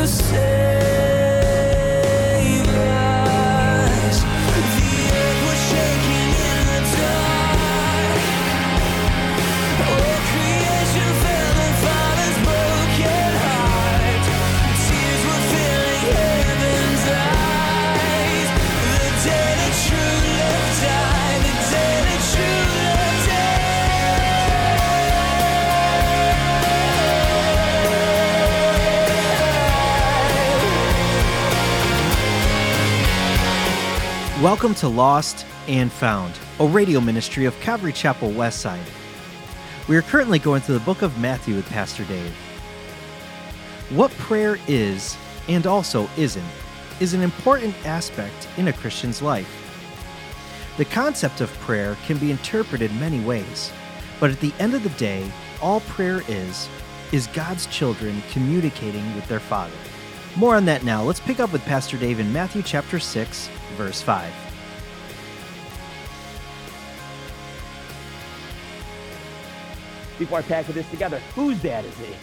Welcome to Lost and Found, a radio ministry of Calvary Chapel Westside. We are currently going through the book of Matthew with Pastor Dave. What prayer is, and also isn't, is an important aspect in a Christian's life. The concept of prayer can be interpreted many ways, but at the end of the day, all prayer is God's children communicating with their Father. More on that now. Let's pick up with Pastor Dave in Matthew chapter 6, verse 5. Before I pack this together, whose dad is he?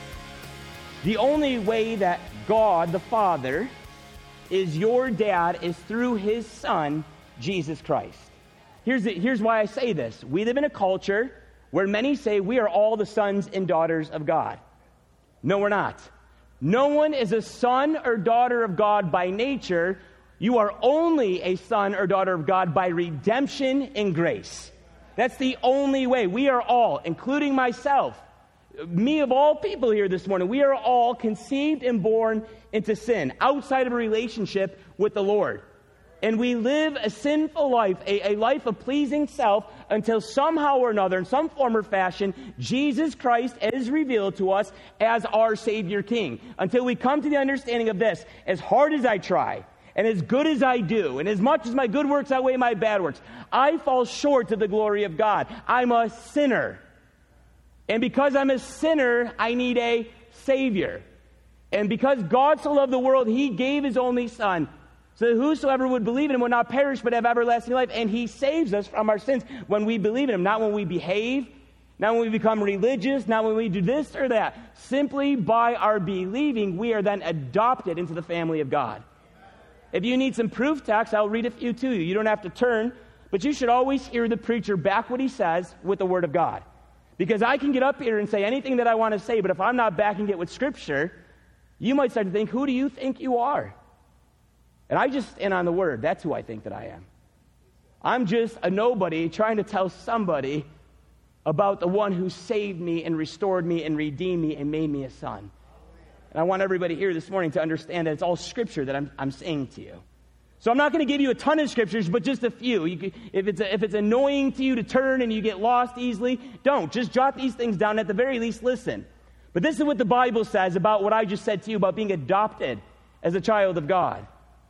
The only way that God, the Father, is your dad is through his Son, Jesus Christ. Here's why I say this. We live in a culture where many say we are all the sons and daughters of God. No, we're not. No one is a son or daughter of God by nature. You are only a son or daughter of God by redemption and grace. That's the only way. We are all, including myself, me of all people here this morning, we are all conceived and born into sin, outside of a relationship with the Lord. And we live a sinful life, a life of pleasing self, until somehow or another, in some form or fashion, Jesus Christ is revealed to us as our Savior King. Until we come to the understanding of this, as hard as I try, and as good as I do, and as much as my good works outweigh my bad works, I fall short of the glory of God. I'm a sinner. And because I'm a sinner, I need a Savior. And because God so loved the world, He gave His only Son, so that whosoever would believe in Him would not perish but have everlasting life. And He saves us from our sins when we believe in Him, not when we behave, not when we become religious, not when we do this or that. Simply by our believing, we are then adopted into the family of God. If you need some proof text, I'll read a few to you. You don't have to turn, but you should always hear the preacher back what he says with the Word of God. Because I can get up here and say anything that I want to say, but if I'm not backing it with Scripture, you might start to think, who do you think you are? And I just stand on the Word. That's who I think that I am. I'm just a nobody trying to tell somebody about the one who saved me and restored me and redeemed me and made me a son. And I want everybody here this morning to understand that it's all Scripture that I'm saying to you. So I'm not going to give you a ton of Scriptures, but just a few. If it's annoying to you to turn and you get lost easily, don't. Just jot these things down. At the very least, listen. But this is what the Bible says about what I just said to you about being adopted as a child of God.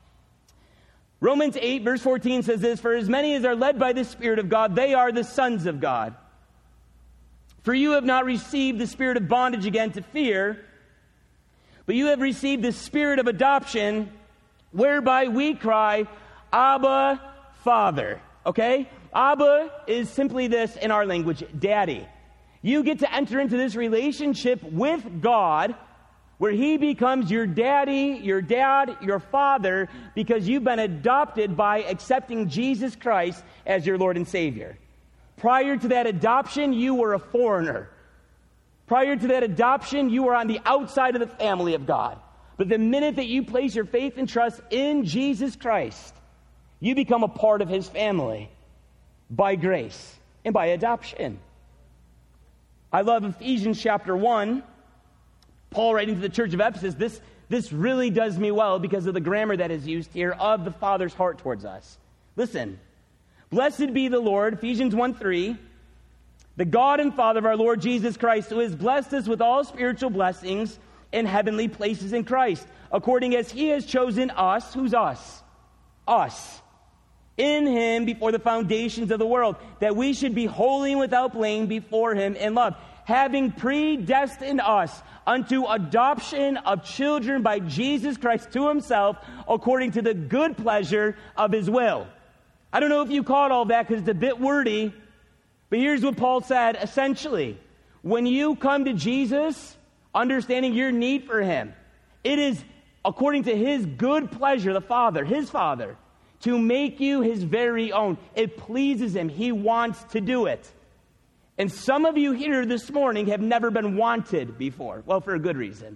Romans 8, verse 14 says this, "For as many as are led by the Spirit of God, they are the sons of God. For you have not received the spirit of bondage again to fear, but you have received the spirit of adoption, whereby we cry, Abba, Father." Okay? Abba is simply this in our language, Daddy. You get to enter into this relationship with God where He becomes your daddy, your dad, your father, because you've been adopted by accepting Jesus Christ as your Lord and Savior. Prior to that adoption, you were a foreigner. Prior to that adoption, you were on the outside of the family of God. But the minute that you place your faith and trust in Jesus Christ, you become a part of His family by grace and by adoption. I love Ephesians chapter 1. Paul writing to the church of Ephesus, this really does me well because of the grammar that is used here of the Father's heart towards us. Listen. "Blessed be the Lord," Ephesians 1:3, "the God and Father of our Lord Jesus Christ, who has blessed us with all spiritual blessings in heavenly places in Christ, according as He has chosen us." Who's us? Us. "In Him before the foundations of the world, that we should be holy and without blame before Him in love, having predestined us unto adoption of children by Jesus Christ to Himself, according to the good pleasure of His will." I don't know if you caught all that because it's a bit wordy, but here's what Paul said essentially. When you come to Jesus, understanding your need for Him, it is according to his good pleasure, the Father, his Father, to make you his very own. It pleases him. He wants to do it. And some of you here this morning have never been wanted before. Well, for a good reason.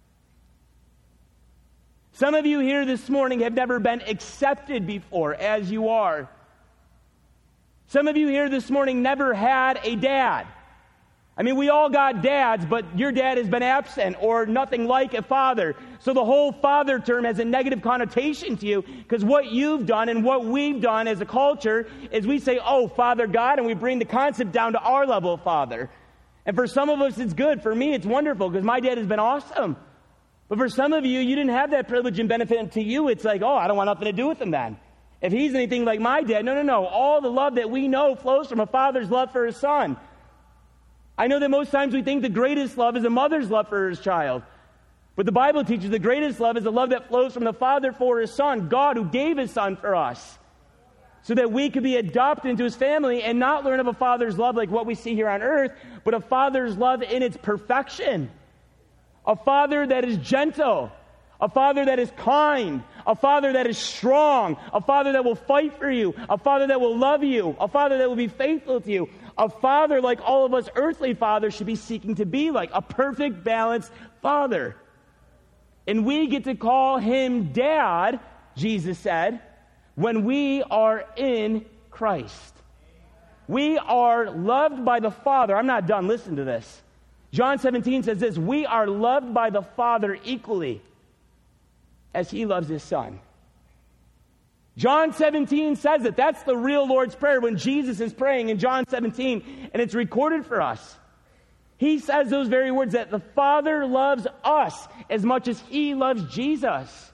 Some of you here this morning have never been accepted before as you are. Some of you here this morning never had a dad. I mean, we all got dads, but your dad has been absent or nothing like a father. So the whole father term has a negative connotation to you, because what you've done and what we've done as a culture is we say, oh, Father God, and we bring the concept down to our level of father. And for some of us, it's good. For me, it's wonderful because my dad has been awesome. But for some of you, you didn't have that privilege and benefit. And to you, it's like, oh, I don't want nothing to do with him then. If he's anything like my dad, no. All the love that we know flows from a father's love for his son. I know that most times we think the greatest love is a mother's love for his child. But the Bible teaches the greatest love is the love that flows from the Father for his Son, God who gave his Son for us, so that we could be adopted into his family and not learn of a father's love like what we see here on earth, but a father's love in its perfection. A father that is gentle, a father that is kind, a father that is strong, a father that will fight for you, a father that will love you, a father that will be faithful to you. A father like all of us earthly fathers should be seeking to be like, a perfect, balanced father. And we get to call him Dad, Jesus said, when we are in Christ. We are loved by the Father. I'm not done. Listen to this. John 17 says this: we are loved by the Father equally as he loves his Son. John 17 says it. That's the real Lord's Prayer when Jesus is praying in John 17, and it's recorded for us. He says those very words, that the Father loves us as much as he loves Jesus.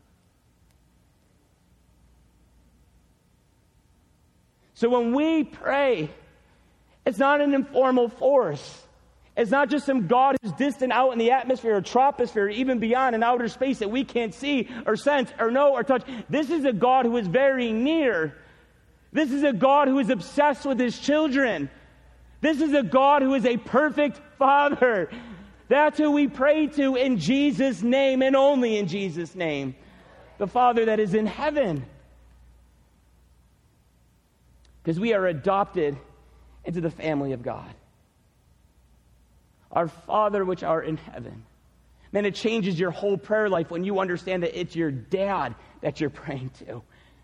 So when we pray, it's not an informal force. It's not just some God who's distant out in the atmosphere or troposphere, or even beyond in outer space that we can't see or sense or know or touch. This is a God who is very near. This is a God who is obsessed with his children. This is a God who is a perfect Father. That's who we pray to in Jesus' name and only in Jesus' name. The Father that is in heaven. Because we are adopted into the family of God. Our Father which art in heaven. Man, it changes your whole prayer life when you understand that it's your dad that you're praying to.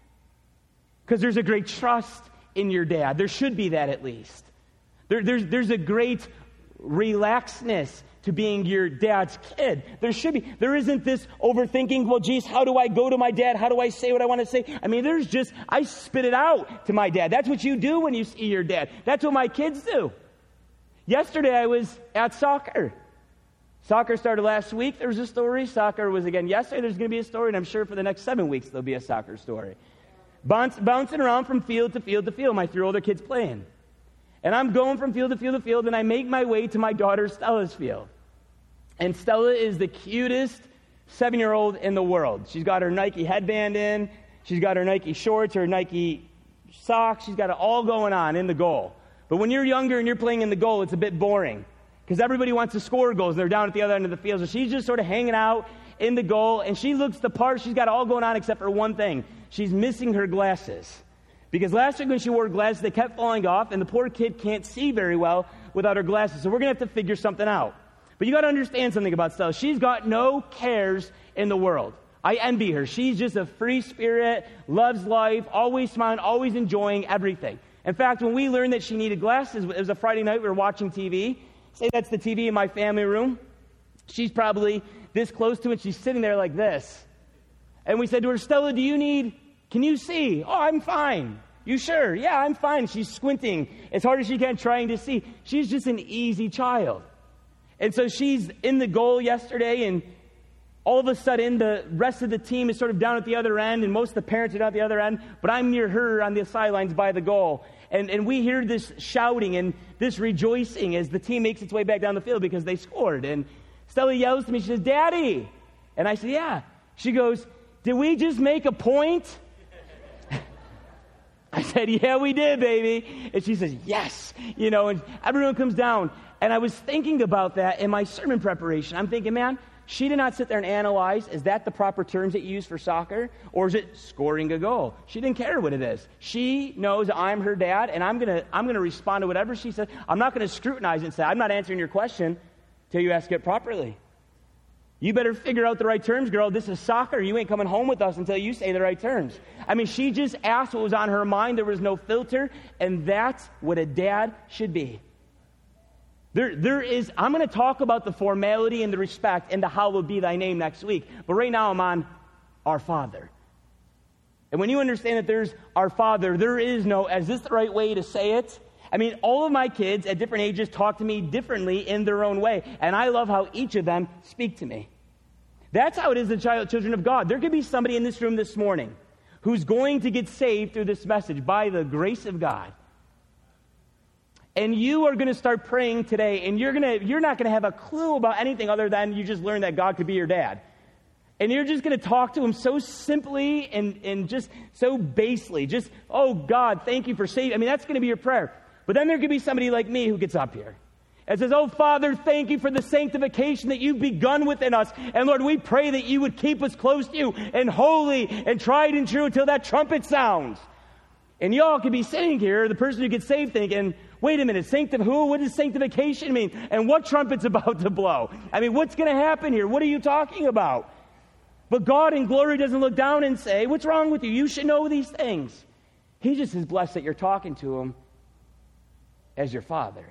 Because there's a great trust in your dad. There should be that at least. There's a great relaxedness to being your dad's kid. There should be. There isn't this overthinking, well, geez, how do I go to my dad? How do I say what I want to say? I mean, I spit it out to my dad. That's what you do when you see your dad. That's what my kids do. Yesterday, I was at soccer. Soccer started last week. There was a story. Soccer was again yesterday. There's going to be a story, and I'm sure for the next 7 weeks there'll be a soccer story. Bouncing around from field to field to field. My 3 older kids playing. And I'm going from field to field to field, and I make my way to my daughter Stella's field. And Stella is the cutest 7-year-old in the world. She's got her Nike headband in. She's got her Nike shorts, her Nike socks. She's got it all going on in the goal. But when you're younger and you're playing in the goal, it's a bit boring because everybody wants to score goals. They're down at the other end of the field. So she's just sort of hanging out in the goal, and she looks the part. She's got it all going on except for one thing. She's missing her glasses. Because last week when she wore glasses, they kept falling off, and the poor kid can't see very well without her glasses. So we're going to have to figure something out. But you got to understand something about Stella. She's got no cares in the world. I envy her. She's just a free spirit, loves life, always smiling, always enjoying everything. In fact, when we learned that she needed glasses, it was a Friday night, we were watching TV. Say that's the TV in my family room. She's probably this close to it. She's sitting there like this. And we said to her, Stella, can you see? Oh, I'm fine. You sure? Yeah, I'm fine. She's squinting as hard as she can, trying to see. She's just an easy child. And so she's in the goal yesterday, and all of a sudden, the rest of the team is sort of down at the other end, and most of the parents are down at the other end, but I'm near her on the sidelines by the goal. And we hear this shouting and this rejoicing as the team makes its way back down the field because they scored. And Stella yells to me, she says, Daddy! And I said, yeah. She goes, did we just make a point? I said, yeah, we did, baby. And she says, yes. And everyone comes down. And I was thinking about that in my sermon preparation. I'm thinking, man, She did not sit there and analyze, is that the proper terms that you use for soccer? Or is it scoring a goal? She didn't care what it is. She knows I'm her dad, and I'm gonna respond to whatever she says. I'm not going to scrutinize and say, I'm not answering your question till you ask it properly. You better figure out the right terms, girl. This is soccer. You ain't coming home with us until you say the right terms. I mean, she just asked what was on her mind. There was no filter, and that's what a dad should be. I'm going to talk about the formality and the respect and the hallowed be thy name next week. But right now I'm on our Father. And when you understand that there's our Father, there is no, is this the right way to say it? I mean, all of my kids at different ages talk to me differently in their own way. And I love how each of them speak to me. That's how it is the children of God. There could be somebody in this room this morning who's going to get saved through this message by the grace of God. And you are going to start praying today, and you're not going to have a clue about anything other than you just learned that God could be your dad. And you're just going to talk to him so simply and just so basely. Just, oh, God, thank you for saving. I mean, that's going to be your prayer. But then there could be somebody like me who gets up here and says, oh, Father, thank you for the sanctification that you've begun within us. And, Lord, we pray that you would keep us close to you and holy and tried and true until that trumpet sounds. And y'all could be sitting here, the person who gets saved, thinking, wait a minute, who? What does sanctification mean? And what trumpet's about to blow? I mean, what's going to happen here? What are you talking about? But God in glory doesn't look down and say, what's wrong with you? You should know these things. He just is blessed that you're talking to him as your Father.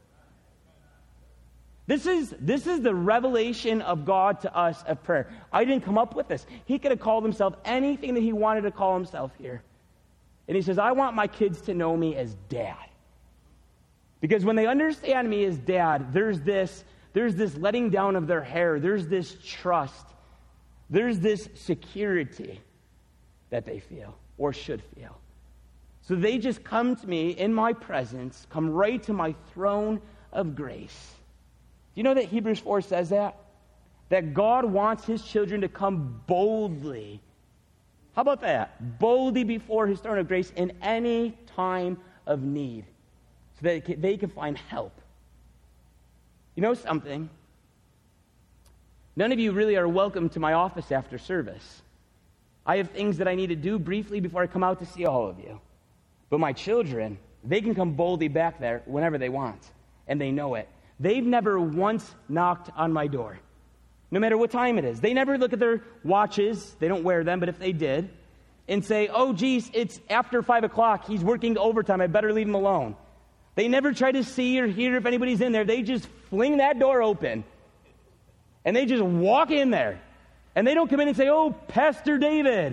This is the revelation of God to us of prayer. I didn't come up with this. He could have called himself anything that he wanted to call himself here. And he says, I want my kids to know me as Dad. Because when they understand me as Dad, there's this letting down of their hair. There's this trust. There's this security that they feel or should feel. So they just come to me in my presence, come right to my throne of grace. Do you know that Hebrews 4 says that? That God wants his children to come boldly. How about that? Boldly before his throne of grace in any time of need. So that they can find help. You know something? None of you really are welcome to my office after service. I have things that I need to do briefly before I come out to see all of you. But my children, they can come boldly back there whenever they want. And they know it. They've never once knocked on my door. No matter what time it is. They never look at their watches. They don't wear them, but if they did. And say, oh, geez, it's after 5 o'clock. He's working overtime. I better leave him alone. They never try to see or hear if anybody's in there. They just fling that door open. And they just walk in there. And they don't come in and say, oh, Pastor David.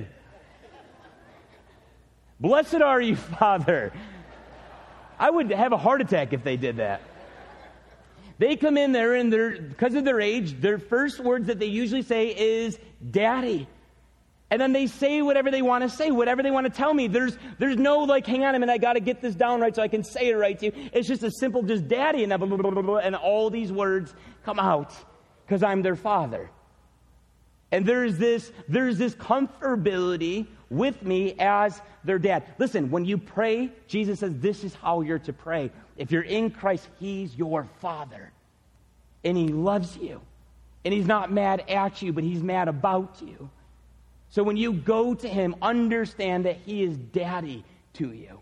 Blessed are you, Father. I would have a heart attack if they did that. They come in there and because of their age, their first words that they usually say is, Daddy. And then they say whatever they want to say, whatever they want to tell me. There's no like, hang on a minute, I got to get this down right so I can say it right to you. It's just a simple just Daddy, and, blah, blah, blah, blah, blah, and all these words come out because I'm their Father. And there's this comfortability with me as their dad. Listen, when you pray, Jesus says this is how you're to pray. If you're in Christ, he's your Father. And he loves you. And he's not mad at you, but he's mad about you. So when you go to him, understand that he is Daddy to you.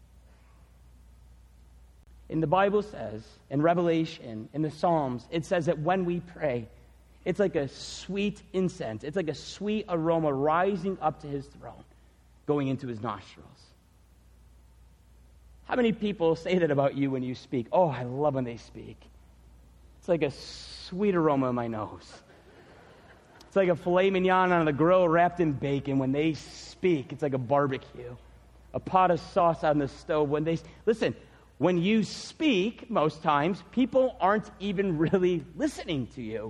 And the Bible says, in Revelation, in the Psalms, it says that when we pray, it's like a sweet incense. It's like a sweet aroma rising up to his throne, going into his nostrils. How many people say that about you when you speak? Oh, I love when they speak. It's like a sweet aroma in my nose. It's like a filet mignon on the grill wrapped in bacon. When they speak, it's like a barbecue. A pot of sauce on the stove. Listen, when you speak, most times, people aren't even really listening to you.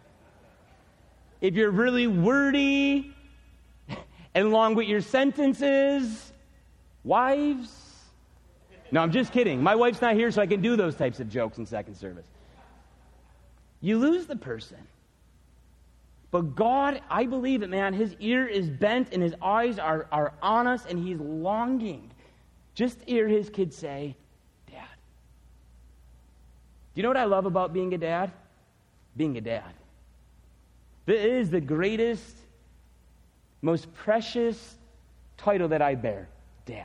If you're really wordy and long with your sentences, wives. No, I'm just kidding. My wife's not here, so I can do those types of jokes in second service. You lose the person. But God, I believe it, man. His ear is bent and his eyes are on us, and he's longing just to hear his kids say, Dad. Do you know what I love about being a dad? Being a dad. This is the greatest, most precious title that I bear, Dad.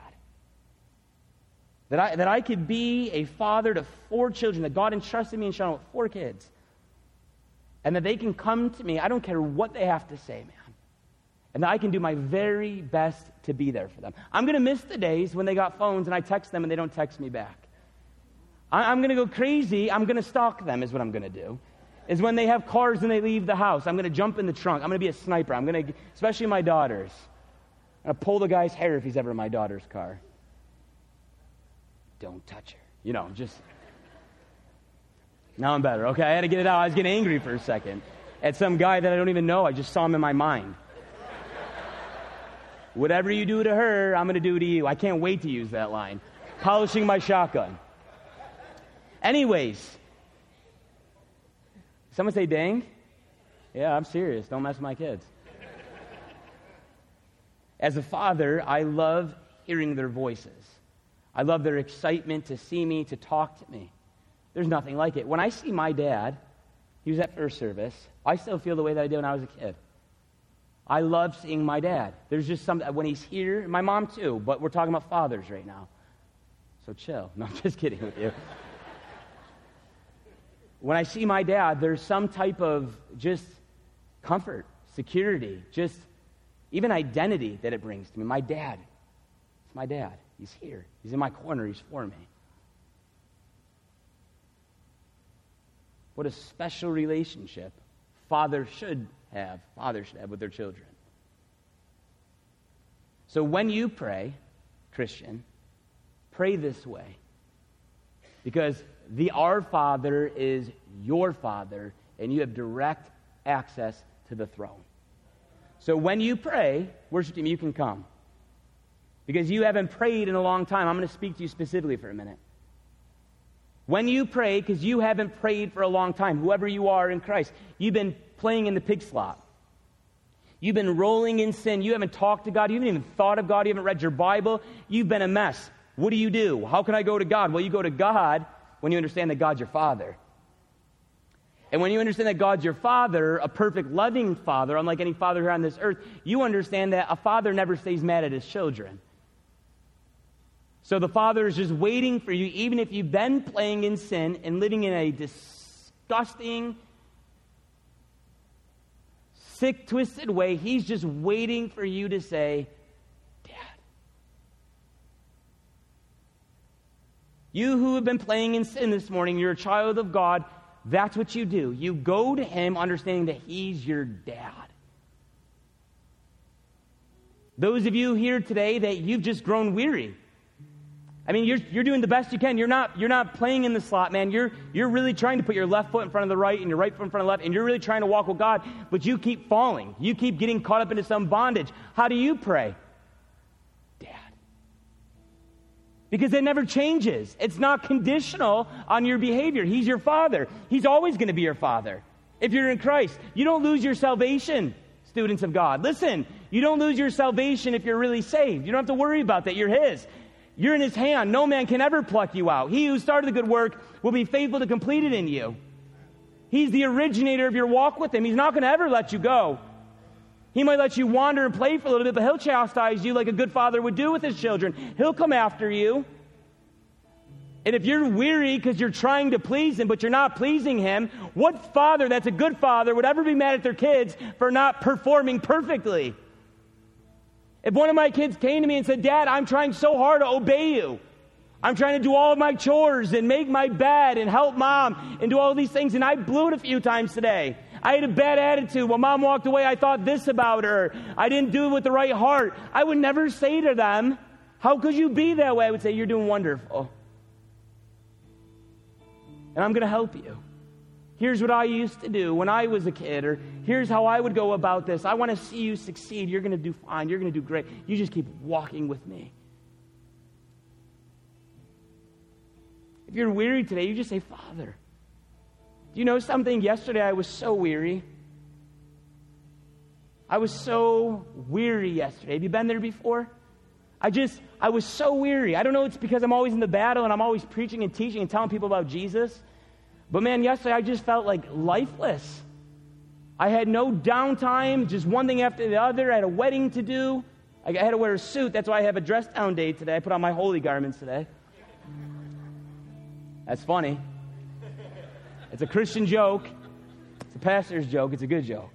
That I could be a father to 4 children, that God entrusted me and Sean with 4 kids. And that they can come to me, I don't care what they have to say, man. And that I can do my very best to be there for them. I'm going to miss the days when they got phones and I text them and they don't text me back. I'm going to go crazy. I'm going to stalk them is what I'm going to do. Is when they have cars and they leave the house, I'm going to jump in the trunk. I'm going to be a sniper. I'm going to, especially my daughters. I'm going to pull the guy's hair if he's ever in my daughter's car. Don't touch her. Just... Now I'm better, okay? I had to get it out. I was getting angry for a second at some guy that I don't even know. I just saw him in my mind. Whatever you do to her, I'm going to do to you. I can't wait to use that line. Polishing my shotgun. Anyways. Someone say dang? Yeah, I'm serious. Don't mess with my kids. As a father, I love hearing their voices. I love their excitement to see me, to talk to me. There's nothing like it. When I see my dad, he was at first service, I still feel the way that I did when I was a kid. I love seeing my dad. There's just something, when he's here, my mom too, but we're talking about fathers right now. So chill. No, I'm just kidding with you. When I see my dad, there's some type of just comfort, security, just even identity that it brings to me. My dad, it's my dad. He's here. He's in my corner. He's for me. What a special relationship fathers should have with their children. So when you pray, Christian, pray this way. Because the Our Father is your Father, and you have direct access to the throne. So when you pray, worship team, you can come. Because you haven't prayed in a long time. I'm going to speak to you specifically for a minute. When you pray, because you haven't prayed for a long time, whoever you are in Christ, you've been playing in the pig slot. You've been rolling in sin. You haven't talked to God. You haven't even thought of God. You haven't read your Bible. You've been a mess. What do? How can I go to God? Well, you go to God when you understand that God's your Father. And when you understand that God's your Father, a perfect, loving Father, unlike any father here on this earth, you understand that a father never stays mad at his children. So the Father is just waiting for you, even if you've been playing in sin and living in a disgusting, sick, twisted way. He's just waiting for you to say, Dad. You who have been playing in sin this morning, you're a child of God. That's what you do. You go to Him understanding that He's your dad. Those of you here today that you've just grown weary. I mean, you're doing the best you can. You're not playing in the slot, man. You're really trying to put your left foot in front of the right and your right foot in front of the left, and you're really trying to walk with God, but you keep falling. You keep getting caught up into some bondage. How do you pray? Dad. Because it never changes. It's not conditional on your behavior. He's your Father. He's always going to be your Father. If you're in Christ, you don't lose your salvation, students of God. Listen, you don't lose your salvation if you're really saved. You don't have to worry about that. You're His. You're in His hand. No man can ever pluck you out. He who started the good work will be faithful to complete it in you. He's the originator of your walk with Him. He's not going to ever let you go. He might let you wander and play for a little bit, but He'll chastise you like a good father would do with his children. He'll come after you. And if you're weary because you're trying to please Him, but you're not pleasing Him, what father that's a good father would ever be mad at their kids for not performing perfectly? If one of my kids came to me and said, Dad, I'm trying so hard to obey you. I'm trying to do all of my chores and make my bed and help Mom and do all these things, and I blew it a few times today. I had a bad attitude. When Mom walked away, I thought this about her. I didn't do it with the right heart. I would never say to them, how could you be that way? I would say, you're doing wonderful. And I'm going to help you. Here's what I used to do when I was a kid, or here's how I would go about this. I want to see you succeed. You're going to do fine. You're going to do great. You just keep walking with me. If you're weary today, you just say, Father. Do you know something? Yesterday I was so weary. I was so weary yesterday. Have you been there before? I was so weary. I don't know, it's because I'm always in the battle and I'm always preaching and teaching and telling people about Jesus. But man, yesterday I just felt like lifeless. I had no downtime, just one thing after the other. I had a wedding to do. I had to wear a suit. That's why I have a dress down day today. I put on my holy garments today. That's funny. It's a Christian joke. It's a pastor's joke. It's a good joke.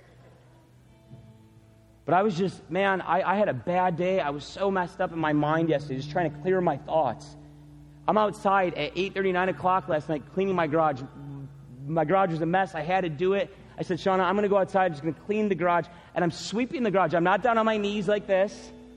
But I was just, man, I had a bad day. I was so messed up in my mind yesterday, just trying to clear my thoughts. I'm outside at 8:30, 9 o'clock last night cleaning my garage. My garage was a mess. I had to do it. I said, Shauna, I'm going to go outside. I'm just going to clean the garage. And I'm sweeping the garage. I'm not down on my knees like this.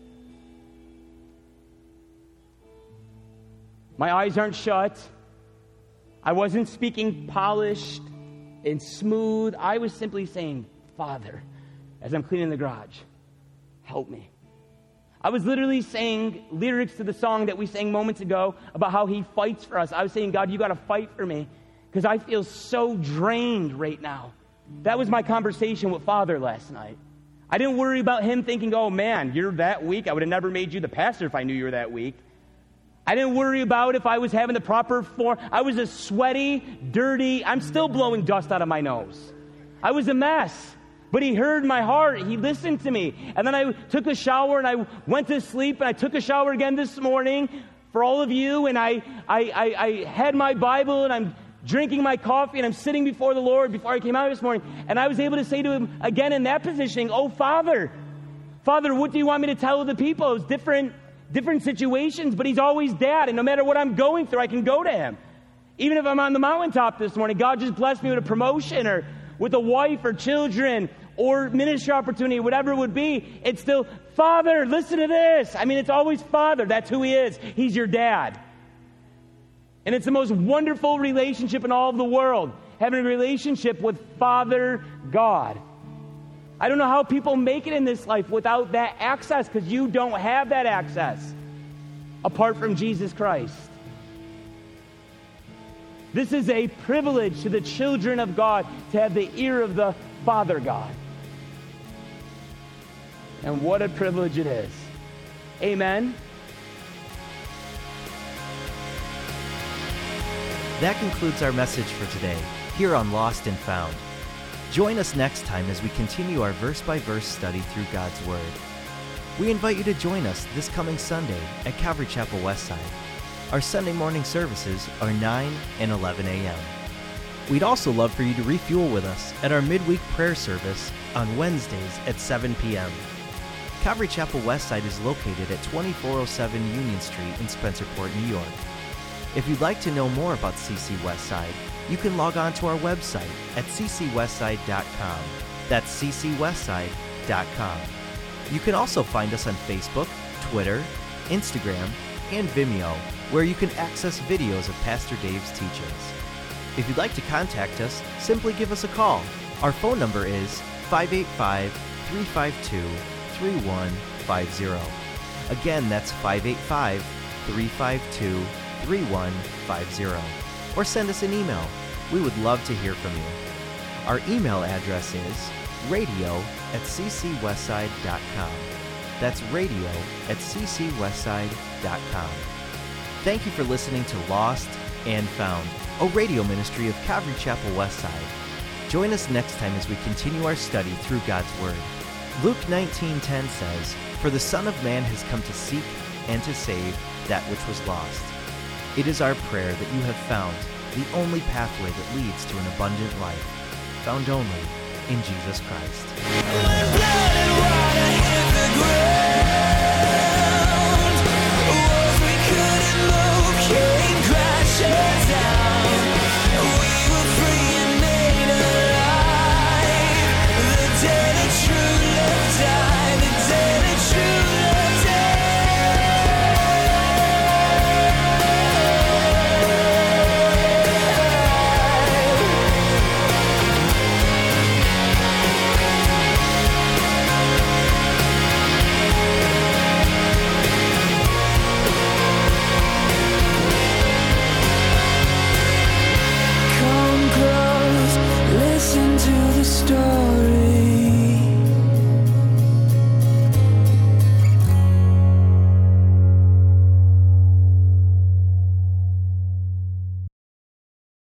My eyes aren't shut. I wasn't speaking polished and smooth. I was simply saying, Father, as I'm cleaning the garage, help me. I was literally saying lyrics to the song that we sang moments ago about how he fights for us. I was saying, God, you got to fight for me because I feel so drained right now. That was my conversation with Father last night. I didn't worry about him thinking, oh man, you're that weak. I would have never made you the pastor if I knew you were that weak. I didn't worry about if I was having the proper form. I was a sweaty, dirty, I'm still blowing dust out of my nose. I was a mess. But he heard my heart. He listened to me. And then I took a shower and I went to sleep. And I took a shower again this morning for all of you. And I had my Bible and I'm drinking my coffee and I'm sitting before the Lord before I came out this morning. And I was able to say to him again in that position, oh, Father, what do you want me to tell the people? It's different situations, but he's always Dad. And no matter what I'm going through, I can go to him. Even if I'm on the mountaintop this morning, God just blessed me with a promotion or with a wife or children or ministry opportunity, whatever it would be, it's still, Father, listen to this. I mean, it's always Father. That's who he is. He's your dad. And it's the most wonderful relationship in all of the world, having a relationship with Father God. I don't know how people make it in this life without that access, because you don't have that access apart from Jesus Christ. This is a privilege to the children of God to have the ear of the Father God. And what a privilege it is. Amen. That concludes our message for today, here on Lost and Found. Join us next time as we continue our verse-by-verse study through God's Word. We invite you to join us this coming Sunday at Calvary Chapel Westside. Our Sunday morning services are 9 and 11 a.m. We'd also love for you to refuel with us at our midweek prayer service on Wednesdays at 7 p.m. Calvary Chapel Westside is located at 2407 Union Street in Spencerport, New York. If you'd like to know more about CC Westside, you can log on to our website at ccwestside.com. That's ccwestside.com. You can also find us on Facebook, Twitter, Instagram, and Vimeo, where you can access videos of Pastor Dave's teachings. If you'd like to contact us, simply give us a call. Our phone number is 585-352-3150. Again, that's 585-352-3150. Or send us an email. We would love to hear from you. Our email address is radio@ccwestside.com. That's radio@ccwestside.com. Thank you for listening to Lost and Found, a radio ministry of Calvary Chapel Westside. Join us next time as we continue our study through God's Word. Luke 19:10 says, "For the Son of Man has come to seek and to save that which was lost." It is our prayer that you have found the only pathway that leads to an abundant life, found only in Jesus Christ.